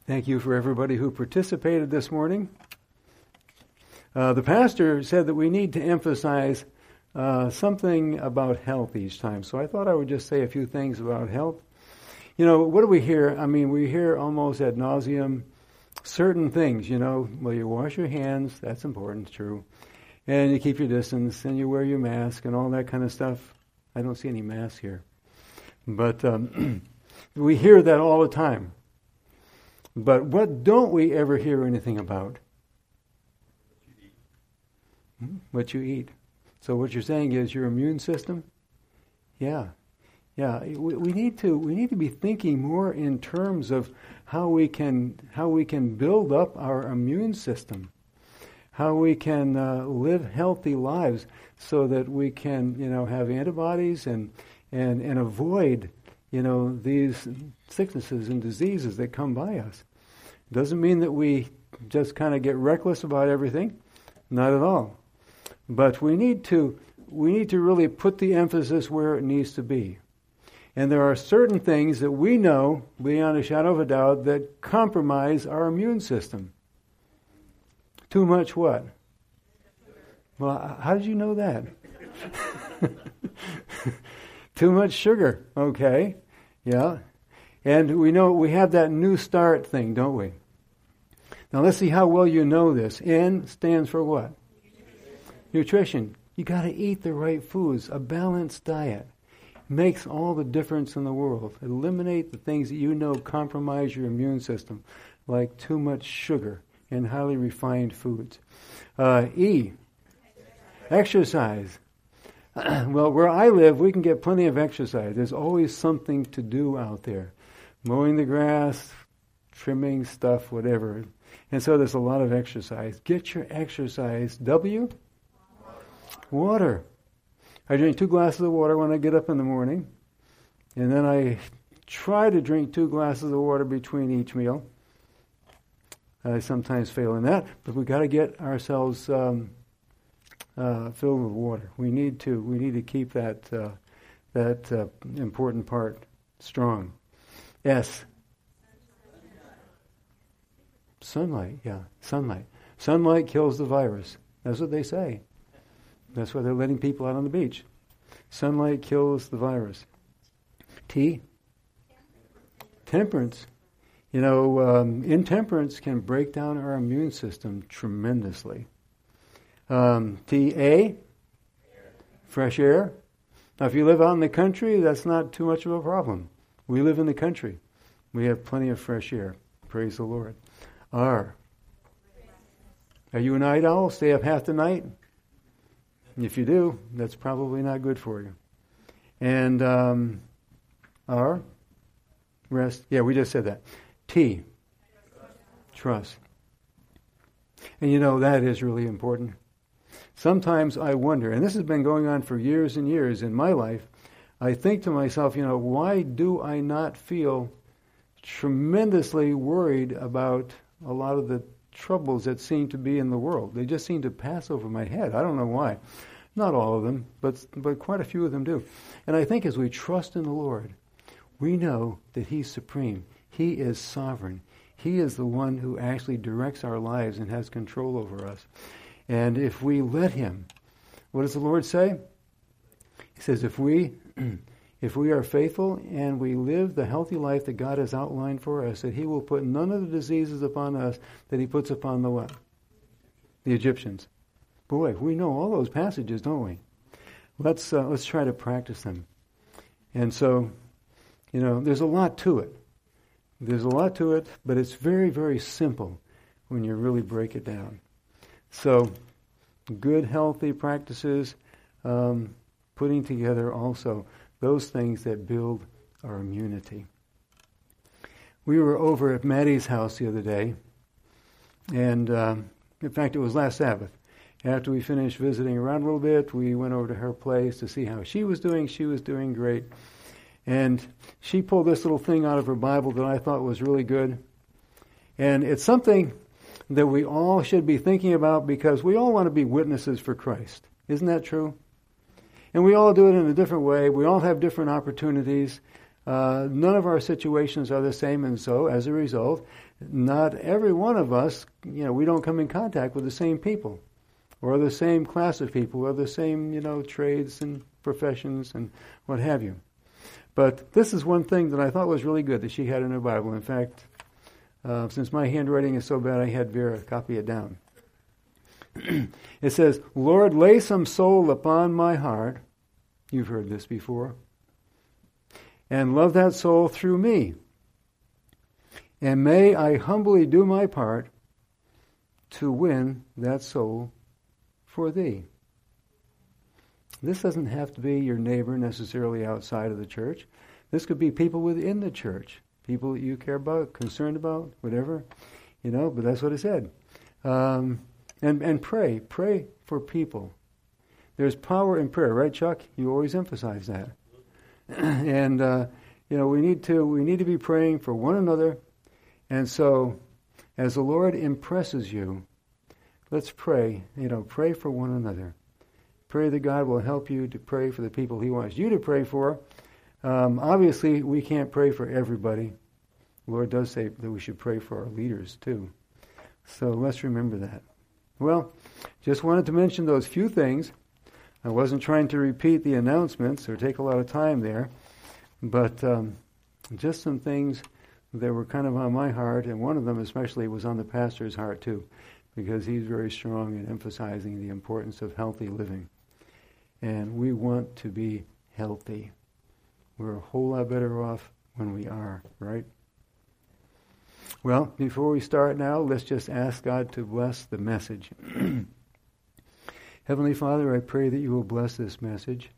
Thank you for everybody who participated this morning. The pastor said that we need to emphasize something about health each time. So I thought I would just say a few things about health. You know, what do we hear? I mean, we hear almost ad nauseum certain things, you know. Well, you wash your hands, that's important, true. And you keep your distance, and you wear your mask, and all that kind of stuff. I don't see any masks here. But we hear that all the time. But what don't we ever hear anything about? What you eat. So what you're saying is your immune system? Yeah. We need to be thinking more in terms of how we can build up our immune system, how we can live healthy lives, so that we can have antibodies and avoid these sicknesses and diseases that come by us. Doesn't mean that we just kind of get reckless about everything, not at all. But we need to really put the emphasis where it needs to be. And there are certain things that we know, beyond a shadow of a doubt, that compromise our immune system. Too much what? Well, how did you know that? Too much sugar, okay. Yeah. And we know we have that New Start thing, don't we? Now let's see how well you know this. N stands for what? Nutrition. You got to eat the right foods. A balanced diet makes all the difference in the world. Eliminate the things that you know compromise your immune system, like too much sugar and highly refined foods. E, exercise. Well, where I live, we can get plenty of exercise. There's always something to do out there. Mowing the grass, trimming stuff, whatever. And so there's a lot of exercise. Get your exercise. W? Water. I drink 2 glasses of water when I get up in the morning. And then I try to drink 2 glasses of water between each meal. I sometimes fail in that, but we've got to get ourselves filled with water. We need to keep that important part strong. S. Sunlight, yeah, sunlight. Sunlight kills the virus. That's what they say. That's why they're letting people out on the beach. Sunlight kills the virus. T. Temperance. Intemperance can break down our immune system tremendously. T-A, fresh air. Now, if you live out in the country, that's not too much of a problem. We live in the country. We have plenty of fresh air. Praise the Lord. R. Are you a night owl? Stay up half the night? If you do, that's probably not good for you. And R. Rest. Yeah, we just said that. T. Trust. And that is really important. Sometimes I wonder, and this has been going on for years and years in my life, I think to myself, why do I not feel tremendously worried about a lot of the troubles that seem to be in the world? They just seem to pass over my head. I don't know why. Not all of them, but quite a few of them do. And I think as we trust in the Lord, we know that He's supreme. He is sovereign. He is the one who actually directs our lives and has control over us. And if we let Him, what does the Lord say? He says, if we are faithful and we live the healthy life that God has outlined for us, that He will put none of the diseases upon us that He puts upon the what? The Egyptians. Boy, we know all those passages, don't we? Let's try to practice them. And so, there's a lot to it. There's a lot to it, but it's very, very simple when you really break it down. So, good, healthy practices, putting together also those things that build our immunity. We were over at Maddie's house the other day, and in fact, it was last Sabbath. After we finished visiting around a little bit, we went over to her place to see how she was doing. She was doing great. And she pulled this little thing out of her Bible that I thought was really good. And it's something that we all should be thinking about, because we all want to be witnesses for Christ. Isn't that true? And we all do it in a different way. We all have different opportunities. None of our situations are the same, and so, as a result, not every one of us, we don't come in contact with the same people, or the same class of people, or the same, trades and professions and what have you. But this is one thing that I thought was really good that she had in her Bible. In fact, since my handwriting is so bad, I had Vera copy it down. It says, Lord, lay some soul upon my heart. You've heard this before. And love that soul through me. And may I humbly do my part to win that soul for thee. This doesn't have to be your neighbor necessarily outside of the church. This could be people within the church, people that you care about, concerned about, whatever, but that's what it said. And pray for people. There's power in prayer, right, Chuck? You always emphasize that. And we need to be praying for one another. And so, as the Lord impresses you, let's pray. Pray for one another. Pray that God will help you to pray for the people He wants you to pray for. Obviously, we can't pray for everybody. The Lord does say that we should pray for our leaders too. So let's remember that. Well, just wanted to mention those few things. I wasn't trying to repeat the announcements or take a lot of time there, but just some things that were kind of on my heart, and one of them especially was on the pastor's heart too, because he's very strong in emphasizing the importance of healthy living. And we want to be healthy. We're a whole lot better off when we are, right? Well, before we start now, let's just ask God to bless the message. Heavenly Father, I pray that you will bless this message.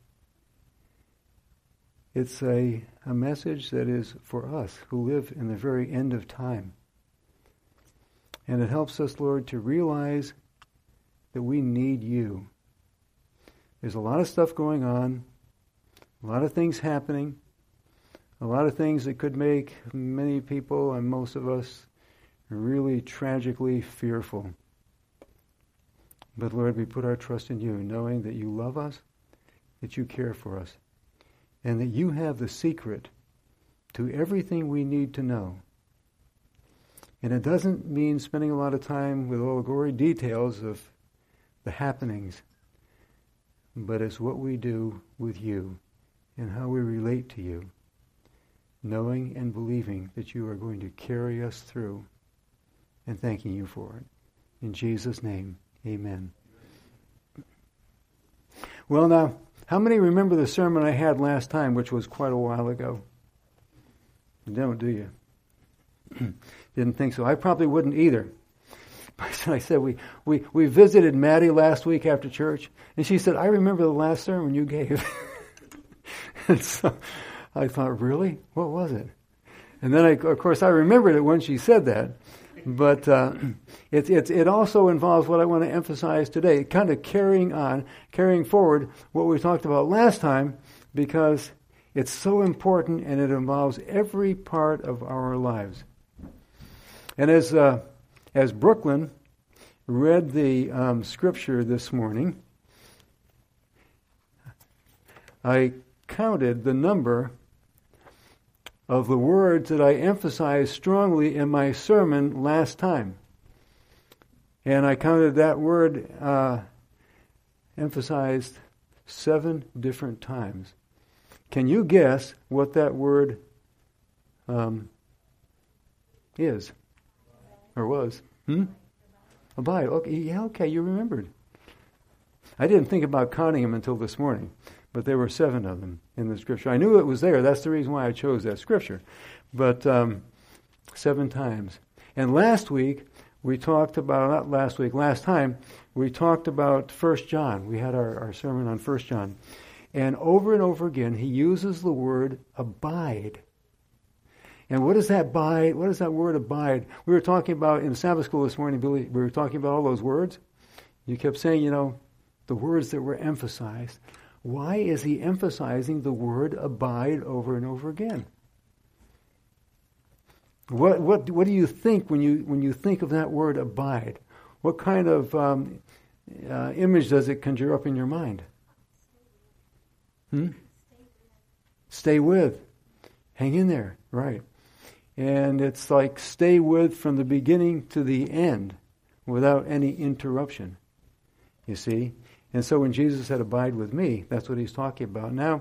It's a message that is for us who live in the very end of time. And it helps us, Lord, to realize that we need you. There's a lot of stuff going on, a lot of things happening, a lot of things that could make many people and most of us really tragically fearful. But Lord, we put our trust in you, knowing that you love us, that you care for us, and that you have the secret to everything we need to know. And it doesn't mean spending a lot of time with all the gory details of the happenings, but it's what we do with you and how we relate to you, knowing and believing that you are going to carry us through, and thanking you for it. In Jesus' name, amen. Well, now, how many remember the sermon I had last time, which was quite a while ago? You don't, do you? Didn't think so. I probably wouldn't either. I said, we visited Maddie last week after church, and she said, I remember the last sermon you gave. And so I thought, really? What was it? And then, of course, I remembered it when she said that. But it also involves what I want to emphasize today, kind of carrying forward what we talked about last time, because it's so important and it involves every part of our lives. And as Brooklyn read the scripture this morning, I counted the number of the words that I emphasized strongly in my sermon last time. And I counted that word emphasized 7 different times. Can you guess what that word is? Or was? Abide. Okay, yeah, okay, you remembered. I didn't think about counting them until this morning, but there were 7 of them in the scripture. I knew it was there. That's the reason why I chose that scripture. But 7 times. And last week, we talked about, last time, we talked about 1 John. We had our sermon on 1 John. And over again, he uses the word abide. And what is that abide? What is that word abide? We were talking about in Sabbath school this morning, Billy, we were talking about all those words. You kept saying, the words that were emphasized. Why is he emphasizing the word abide over and over again? What do you think when you think of that word abide? What kind of image does it conjure up in your mind? Stay with. Hang in there, right. And it's like stay with from the beginning to the end without any interruption, you see. And so when Jesus said, abide with me, that's what he's talking about. Now,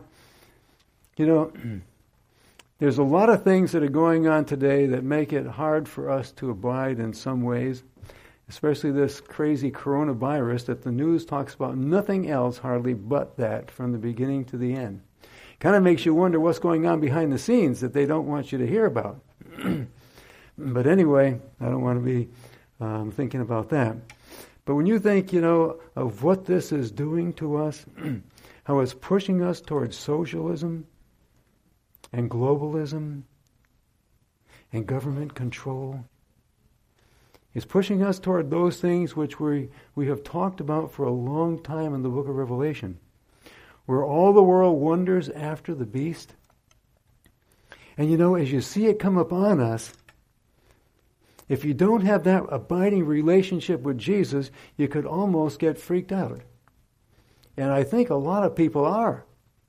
there's a lot of things that are going on today that make it hard for us to abide in some ways, especially this crazy coronavirus that the news talks about nothing else hardly but that from the beginning to the end. Kind of makes you wonder what's going on behind the scenes that they don't want you to hear about. But anyway, I don't want to be thinking about that. But when you think, of what this is doing to us, how it's pushing us towards socialism and globalism and government control, it's pushing us toward those things which we have talked about for a long time in the book of Revelation, where all the world wonders after the beast. And as you see it come upon us, if you don't have that abiding relationship with Jesus, you could almost get freaked out. And I think a lot of people are.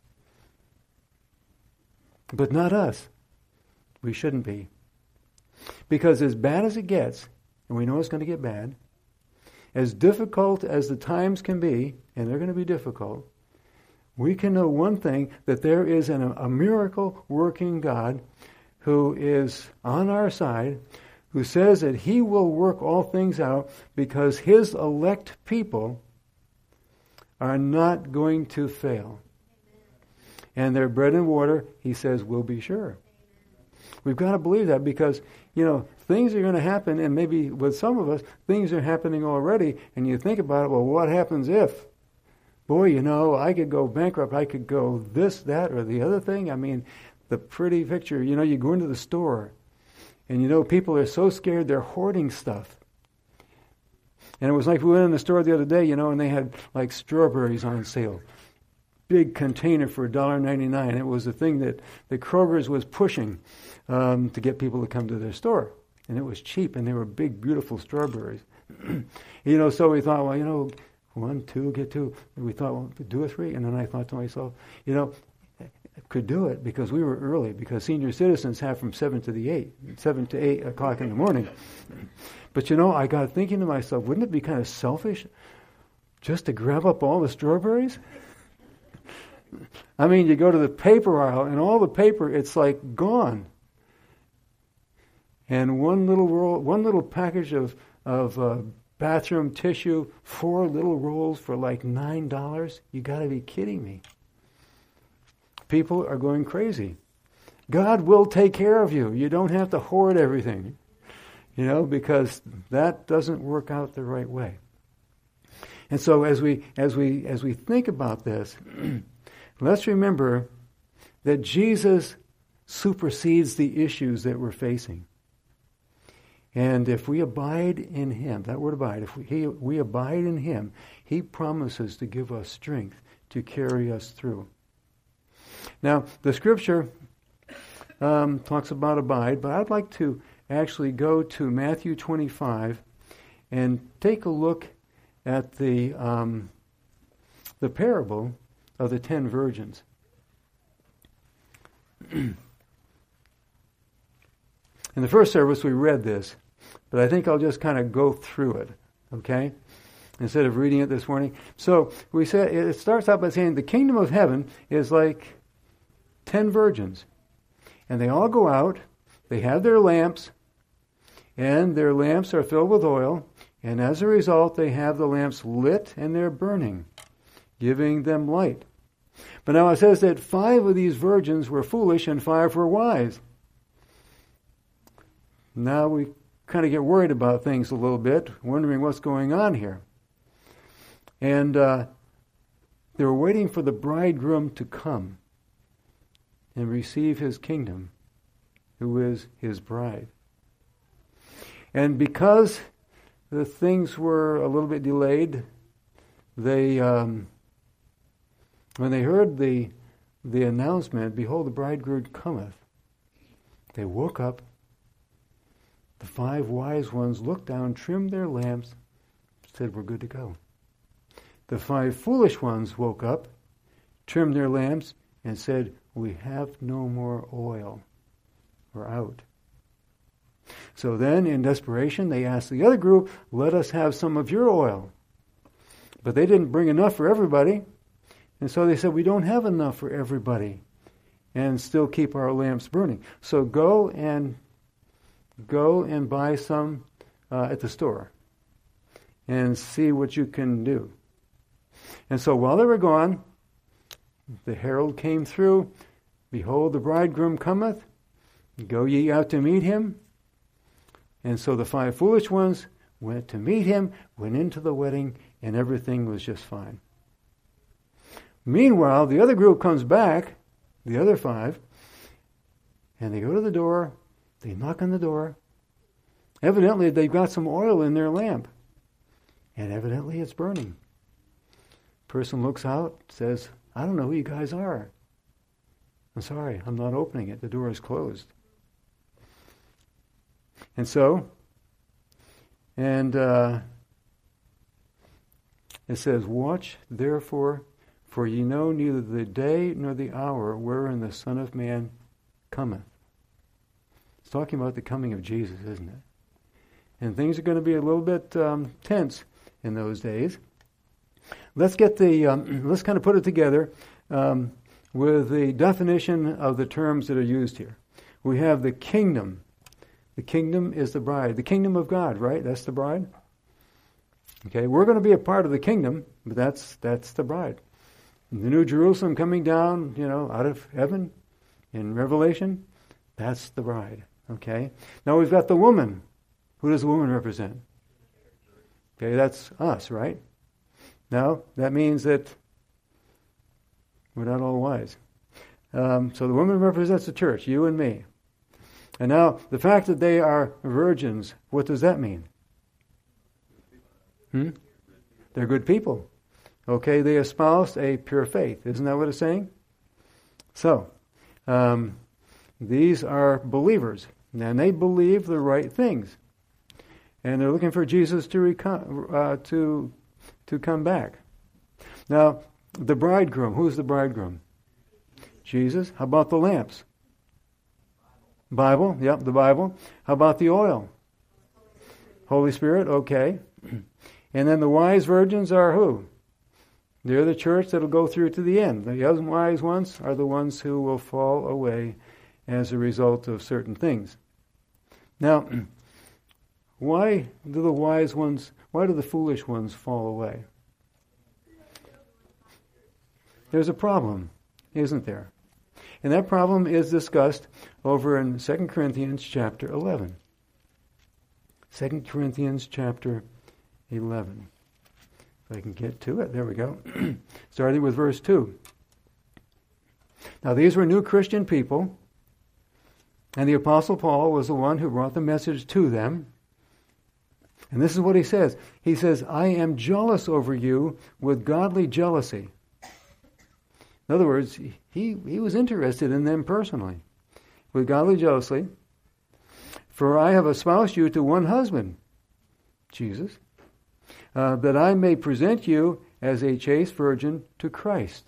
But not us. We shouldn't be. Because as bad as it gets, and we know it's going to get bad, as difficult as the times can be, and they're going to be difficult, we can know one thing, that there is a miracle-working God who is on our side, who says that he will work all things out because his elect people are not going to fail. And their bread and water, he says, will be sure. We've got to believe that because, things are going to happen, and maybe with some of us, things are happening already, and you think about it, well, what happens if? Boy, I could go bankrupt, I could go this, that, or the other thing. I mean, the pretty picture, you go into the store, and people are so scared they're hoarding stuff. And it was like we went in the store the other day, and they had like strawberries on sale. Big container for $1.99. It was the thing that the Kroger's was pushing to get people to come to their store. And it was cheap, and they were big, beautiful strawberries. So we thought, well, 1, 2, get 2. And we thought, well, do a 3. And then I thought to myself, I could do it because we were early, because senior citizens have from 7 to 8 o'clock in the morning. But I got thinking to myself, wouldn't it be kind of selfish just to grab up all the strawberries? I mean, you go to the paper aisle, and all the paper, it's like gone. And one little package of bathroom tissue, 4 little rolls for like $9. You got to be kidding me. People are going crazy. God will take care of you. You don't have to hoard everything, because that doesn't work out the right way. And so as we think about this, let's remember that Jesus supersedes the issues that we're facing. And if we abide in him, that word abide, if we abide in him, he promises to give us strength to carry us through. Now, the scripture talks about abide, but I'd like to actually go to Matthew 25 and take a look at the parable of the 10 virgins. In the first service, we read this, but I think I'll just kind of go through it, okay? Instead of reading it this morning. So we said it starts out by saying the kingdom of heaven is like 10 virgins. And they all go out, they have their lamps, and their lamps are filled with oil, and as a result, they have the lamps lit and they're burning, giving them light. But now it says that 5 of these virgins were foolish and 5 were wise. Now we kind of get worried about things a little bit, wondering what's going on here. And they were waiting for the bridegroom to come and receive his kingdom, who is his bride. And because the things were a little bit delayed, they when they heard the announcement, behold, the bridegroom cometh, they woke up. The 5 wise ones looked down, trimmed their lamps, said, we're good to go. The 5 foolish ones woke up, trimmed their lamps, and said, we have no more oil. were out. So then, in desperation, they asked the other group, let us have some of your oil. But they didn't bring enough for everybody. And so they said, we don't have enough for everybody and still keep our lamps burning. So go and buy some at the store and see what you can do. And so while they were gone, the herald came through. Behold, the bridegroom cometh. Go ye out to meet him. And so the 5 foolish ones went to meet him, went into the wedding, and everything was just fine. Meanwhile, the other group comes back, the other 5, and they go to the door, they knock on the door. Evidently, they've got some oil in their lamp, and evidently it's burning. Person looks out, says, I don't know who you guys are. I'm sorry, I'm not opening it. The door is closed. And so, it says, watch therefore, for ye know neither the day nor the hour wherein the Son of Man cometh. It's talking about the coming of Jesus, isn't it? And things are going to be a little bit tense in those days. Let's get let's kind of put it together with the definition of the terms that are used here. We have the kingdom. The kingdom is the bride. The kingdom of God, right? That's the bride. Okay, we're going to be a part of the kingdom, but that's the bride. The New Jerusalem coming down, out of heaven in Revelation, that's the bride. Okay, now we've got the woman. Who does the woman represent? Okay, that's us, right? Now, that means that we're not all wise. So the woman represents the church, you and me. And now, the fact that they are virgins, what does that mean? They're good people. Okay, they espoused a pure faith. Isn't that what it's saying? So, these are believers, and they believe the right things. And they're looking for Jesus to come back. Now, the bridegroom, who's the bridegroom? Jesus. How about the lamps? Bible, yep, the Bible. How about the oil? Holy Spirit, okay. And then the wise virgins are who? They're the church that will go through to the end. The unwise ones are the ones who will fall away as a result of certain things. Now, why do the foolish ones fall away? There's a problem, isn't there? And that problem is discussed over in 2 Corinthians chapter 11. 2 Corinthians chapter 11. If I can get to it, there we go. Starting with verse 2. Now these were new Christian people, and the Apostle Paul was the one who brought the message to them. And this is what he says. He says, I am jealous over you with godly jealousy. In other words, he was interested in them personally, with godly jealousy. For I have espoused you to one husband, Jesus, that I may present you as a chaste virgin to Christ.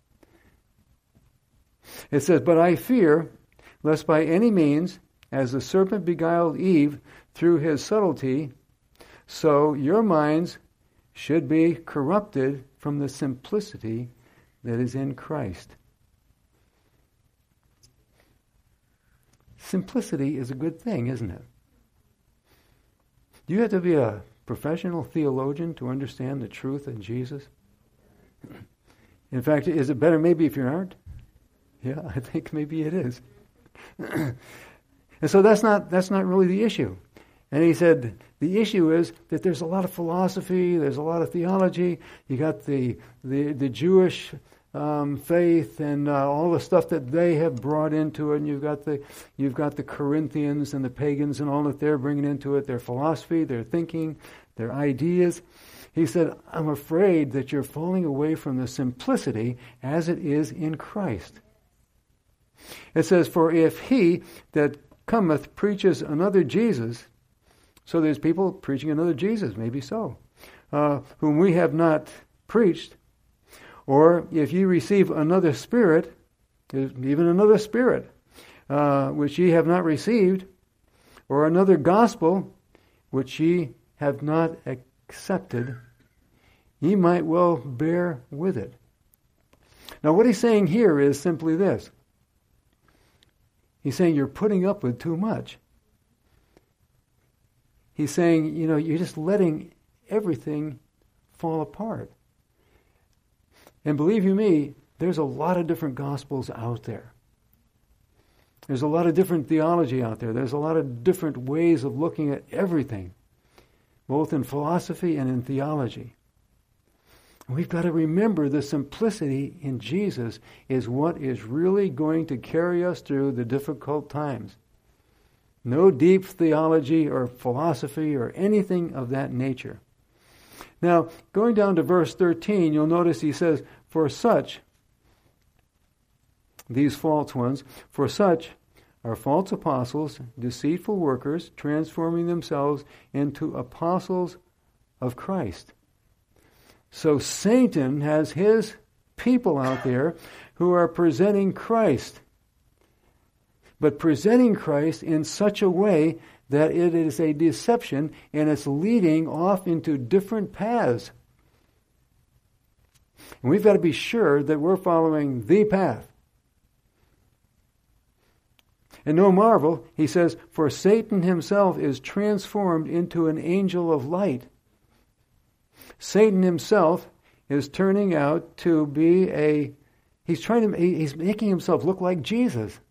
It says, but I fear, lest by any means, as the serpent beguiled Eve through his subtlety, so your minds should be corrupted from the simplicity that is in Christ. Simplicity is a good thing, isn't it? Do you have to be a professional theologian to understand the truth in Jesus? In fact, is it better maybe if you aren't? Yeah, I think maybe it is. And so that's not really the issue. And he said, the issue is that there's a lot of philosophy, there's a lot of theology. You got the Jewish faith and all the stuff that they have brought into it, and you've got the Corinthians and the pagans and all that they're bringing into it, their philosophy, their thinking, their ideas. He said, I'm afraid that you're falling away from the simplicity as it is in Christ. It says, for if he that cometh preaches another Jesus, so there's people preaching another Jesus, maybe so, whom we have not preached, or if ye receive another spirit, even another spirit, which ye have not received, or another gospel which ye have not accepted, ye might well bear with it. Now what he's saying here is simply this. He's saying you're putting up with too much. He's saying, you're just letting everything fall apart. And believe you me, there's a lot of different gospels out there. There's a lot of different theology out there. There's a lot of different ways of looking at everything, both in philosophy and in theology. And we've got to remember the simplicity in Jesus is what is really going to carry us through the difficult times. No deep theology or philosophy or anything of that nature. Now, going down to verse 13, you'll notice he says, for such, these false ones, for such are false apostles, deceitful workers, transforming themselves into apostles of Christ. So Satan has his people out there who are presenting Christ, but presenting Christ in such a way that it is a deception and it's leading off into different paths. And we've got to be sure that we're following the path. And no marvel, he says, for Satan himself is transformed into an angel of light. Satan himself is turning out to be he's making himself look like Jesus.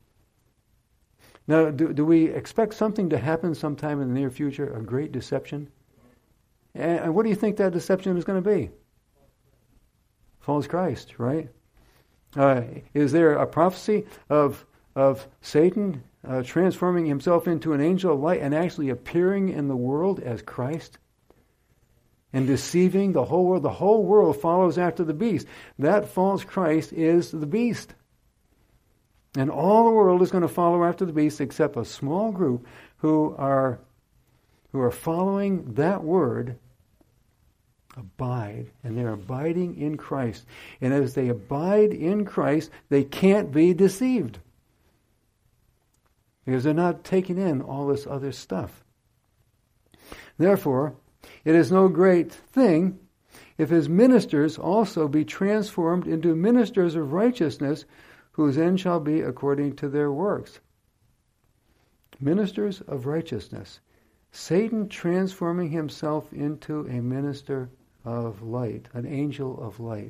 Now, do we expect something to happen sometime in the near future, a great deception? And what do you think that deception is going to be? False Christ, right? Is there a prophecy of Satan transforming himself into an angel of light and actually appearing in the world as Christ? And deceiving the whole world. The whole world follows after the beast. That false Christ is the beast. And all the world is going to follow after the beast except a small group who are following that word, abide. And they're abiding in Christ. And as they abide in Christ, they can't be deceived. Because they're not taking in all this other stuff. Therefore, it is no great thing if his ministers also be transformed into ministers of righteousness, whose end shall be according to their works. Ministers of righteousness. Satan transforming himself into a minister of light, an angel of light.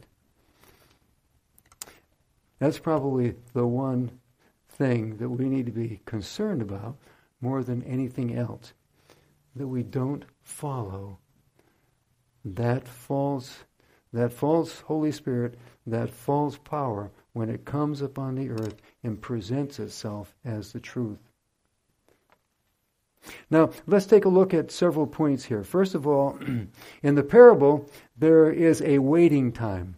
That's probably the one thing that we need to be concerned about more than anything else. That we don't follow that false Holy Spirit, that false power when it comes upon the earth and presents itself as the truth. Now, let's take a look at several points here. First of all, in the parable, there is a waiting time.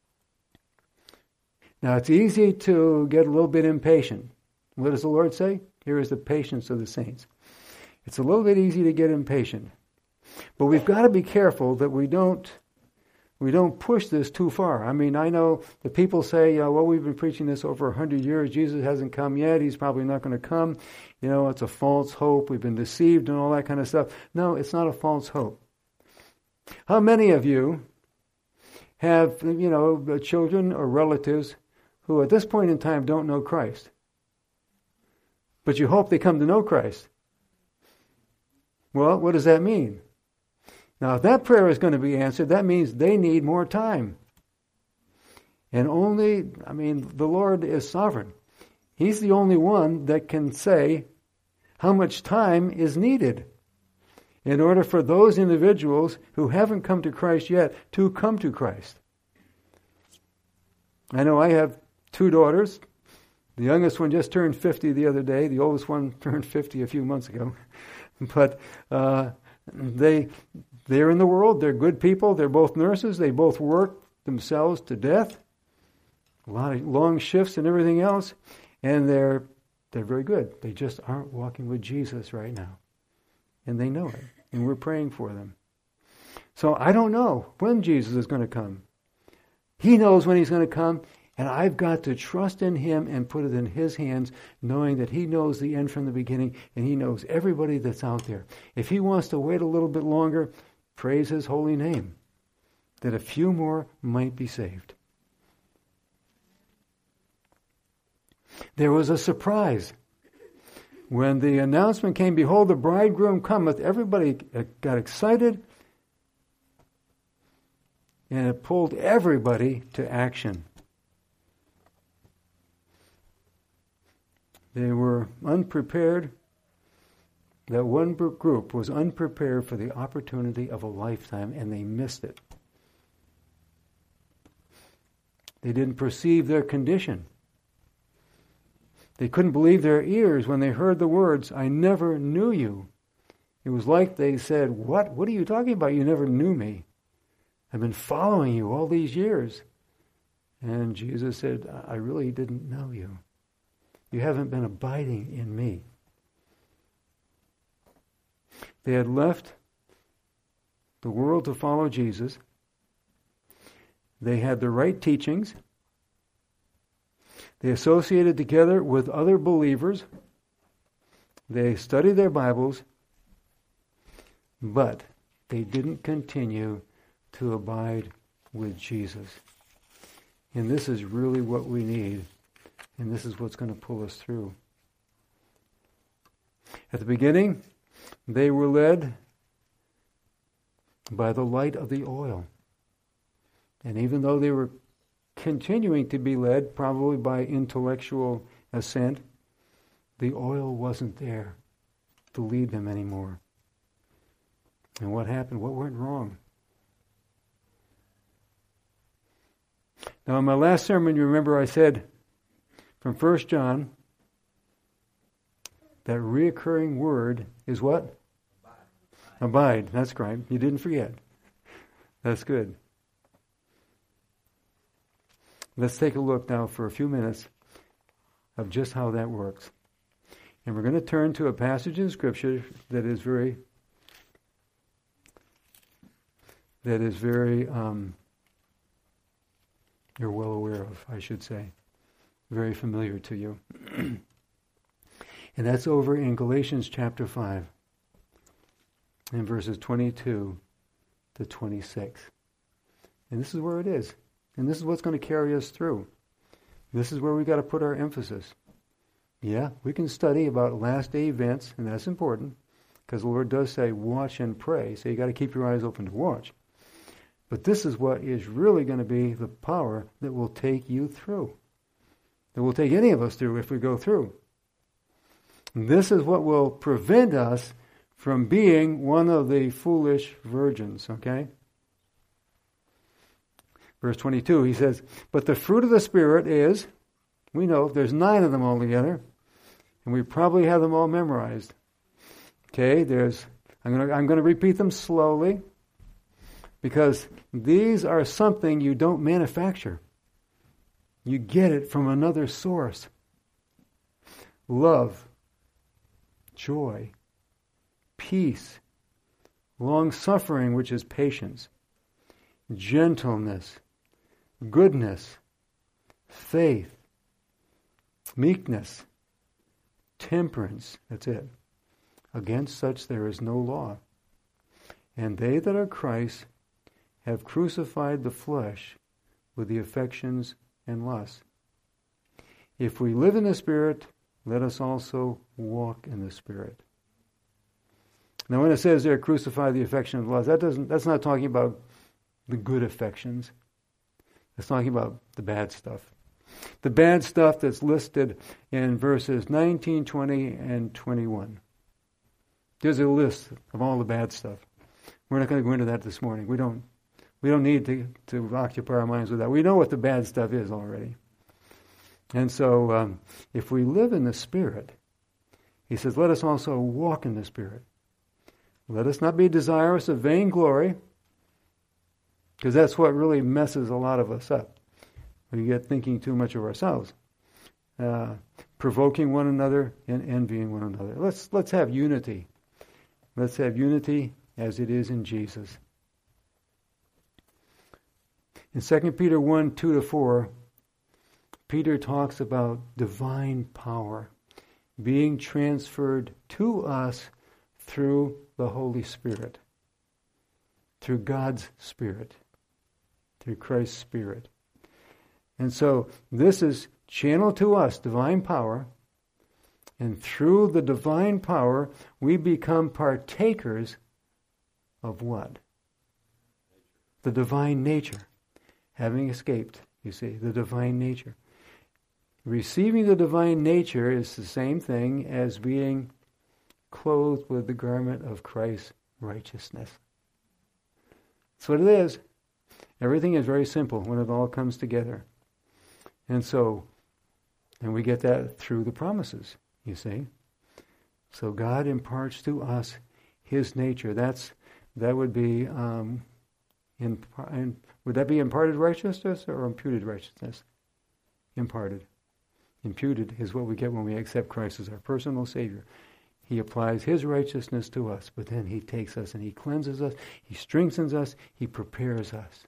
Now, it's easy to get a little bit impatient. What does the Lord say? Here is the patience of the saints. It's a little bit easy to get impatient. But we've got to be careful that we don't push this too far. I mean, I know the people say, well, we've been preaching this over 100 years. Jesus hasn't come yet. He's probably not going to come. It's a false hope. We've been deceived and all that kind of stuff. No, it's not a false hope. How many of you have, children or relatives who at this point in time don't know Christ? But you hope they come to know Christ. Well, what does that mean? Now, if that prayer is going to be answered, that means they need more time. And the Lord is sovereign. He's the only one that can say how much time is needed in order for those individuals who haven't come to Christ yet to come to Christ. I know I have 2 daughters. The youngest one just turned 50 the other day. The oldest one turned 50 a few months ago. But they're in the world. They're good people. They're both nurses. They both work themselves to death. A lot of long shifts and everything else. And they're very good. They just aren't walking with Jesus right now. And they know it. And we're praying for them. So I don't know when Jesus is going to come. He knows when he's going to come. And I've got to trust in Him and put it in His hands, knowing that He knows the end from the beginning, and He knows everybody that's out there. If He wants to wait a little bit longer, praise His holy name, that a few more might be saved. There was a surprise. When the announcement came, behold, the bridegroom cometh, everybody got excited, and it pulled everybody to action. They were unprepared. That one group was unprepared for the opportunity of a lifetime, and they missed it. They didn't perceive their condition. They couldn't believe their ears when they heard the words, I never knew you. It was like they said, What? What are you talking about? You never knew me. I've been following you all these years. And Jesus said, I really didn't know you. You haven't been abiding in me. They had left the world to follow Jesus. They had the right teachings. They associated together with other believers. They studied their Bibles, but they didn't continue to abide with Jesus. And this is really what we need, and this is what's going to pull us through. At the beginning, they were led by the light of the oil. And even though they were continuing to be led, probably by intellectual assent, the oil wasn't there to lead them anymore. And what happened? What went wrong? Now, in my last sermon, you remember I said from 1 John, that reoccurring word is what? Abide. That's right. You didn't forget. That's good. Let's take a look now for a few minutes of just how that works. And we're going to turn to a passage in Scripture that is very you're well aware of, I should say. Very familiar to you. And that's over in Galatians chapter 5, in verses 22 to 26. And this is where it is. And this is what's going to carry us through. This is where we got to put our emphasis. Yeah, we can study about last day events, and that's important, because the Lord does say, watch and pray. So you got to keep your eyes open to watch. But this is what is really going to be the power that will take you through. That will take any of us through if we go through. And this is what will prevent us from being one of the foolish virgins, okay? Verse 22, he says, but the fruit of the Spirit is, we know there's 9 of them altogether, and we probably have them all memorized. Okay, I'm going to repeat them slowly, because these are something you don't manufacture. You get it from another source. Love, joy, peace, long-suffering, which is patience, gentleness, goodness, faith, meekness, temperance. That's it. Against such there is no law. And they that are Christ have crucified the flesh with the affections and lusts. If we live in the Spirit, let us also walk in the Spirit. Now when it says there, crucify the affections and lusts, that's not talking about the good affections. It's talking about the bad stuff. The bad stuff that's listed in verses 19, 20, and 21. There's a list of all the bad stuff. We're not going to go into that this morning. We don't need to occupy our minds with that. We know what the bad stuff is already. And so if we live in the Spirit, he says, let us also walk in the Spirit. Let us not be desirous of vainglory, because that's what really messes a lot of us up. We get thinking too much of ourselves. Provoking one another and envying one another. Let's have unity. Let's have unity as it is in Jesus. In 2 Peter 1, 2-4, Peter talks about divine power being transferred to us through the Holy Spirit, through God's Spirit, through Christ's Spirit. And so this is channeled to us, divine power, and through the divine power we become partakers of what? The divine nature. Having escaped, you see, the divine nature. Receiving the divine nature is the same thing as being clothed with the garment of Christ's righteousness. That's what it is. Everything is very simple when it all comes together. And we get that through the promises, you see. So God imparts to us His nature. That would be, would that be imparted righteousness or imputed righteousness? Imparted. Imputed is what we get when we accept Christ as our personal Savior. He applies His righteousness to us, but then He takes us and He cleanses us, He strengthens us, He prepares us.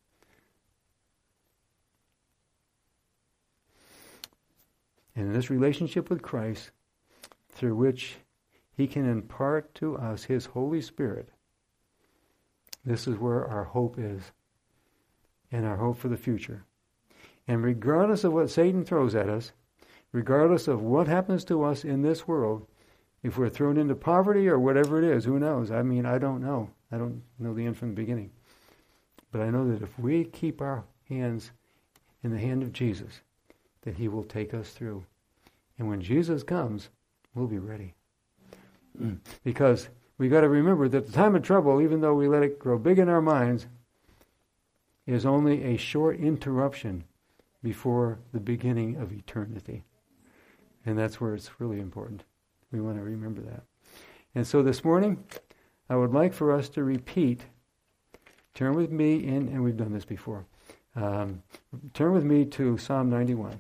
And in this relationship with Christ, through which He can impart to us His Holy Spirit, this is where our hope is, and our hope for the future. And regardless of what Satan throws at us, regardless of what happens to us in this world, if we're thrown into poverty or whatever it is, who knows? I mean, I don't know. I don't know the end from the beginning. But I know that if we keep our hands in the hand of Jesus, that He will take us through. And when Jesus comes, we'll be ready. Because we got to remember that the time of trouble, even though we let it grow big in our minds, is only a short interruption before the beginning of eternity. And that's where it's really important. We want to remember that. And so this morning, I would like for us to repeat, turn with me in, and we've done this before, turn with me to Psalm 91.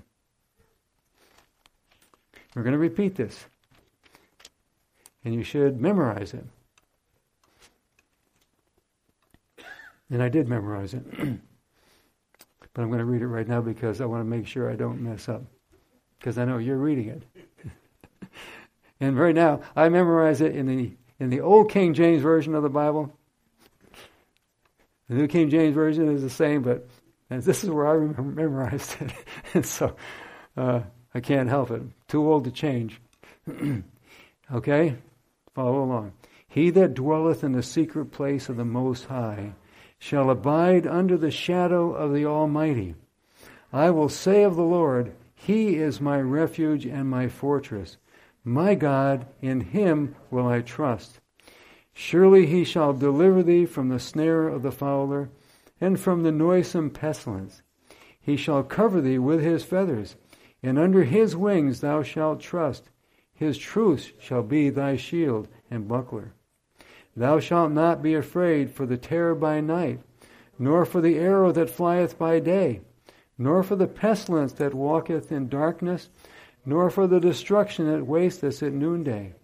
We're going to repeat this. And you should memorize it. And I did memorize it. But I'm going to read it right now because I want to make sure I don't mess up. Because I know you're reading it. And right now, I memorize it in the old King James Version of the Bible. The New King James Version is the same, but this is where I memorized it. And so I can't help it. Too old to change. Okay? Follow along. He that dwelleth in the secret place of the Most High shall abide under the shadow of the Almighty. I will say of the Lord, He is my refuge and my fortress. My God, in Him will I trust. Surely He shall deliver thee from the snare of the fowler and from the noisome pestilence. He shall cover thee with His feathers, and under His wings thou shalt trust. His truth shall be thy shield and buckler. Thou shalt not be afraid for the terror by night, nor for the arrow that flieth by day, nor for the pestilence that walketh in darkness, nor for the destruction that wasteth at noonday.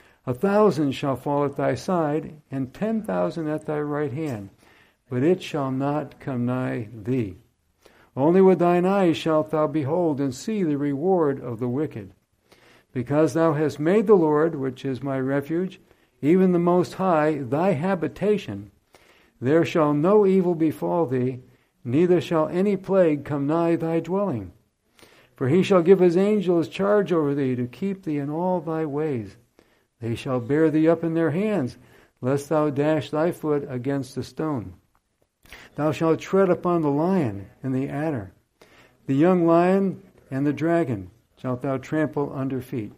1,000 shall fall at thy side, and 10,000 at thy right hand, but it shall not come nigh thee. Only with thine eyes shalt thou behold and see the reward of the wicked. Because thou hast made the Lord, which is my refuge, even the Most High, thy habitation, there shall no evil befall thee, neither shall any plague come nigh thy dwelling. For He shall give His angels charge over thee to keep thee in all thy ways. They shall bear thee up in their hands, lest thou dash thy foot against a stone. Thou shalt tread upon the lion and the adder, the young lion and the dragon shalt thou trample under feet.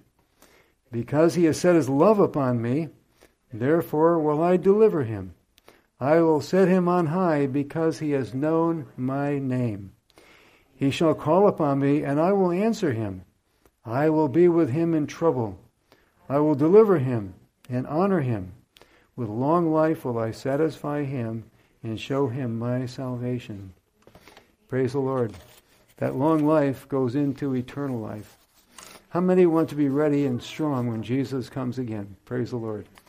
Because He has set His love upon me, therefore will I deliver him. I will set him on high, because he has known my name. He shall call upon me, and I will answer him. I will be with him in trouble. I will deliver him and honor him. With long life will I satisfy him and show him my salvation. Praise the Lord. That long life goes into eternal life. How many want to be ready and strong when Jesus comes again? Praise the Lord.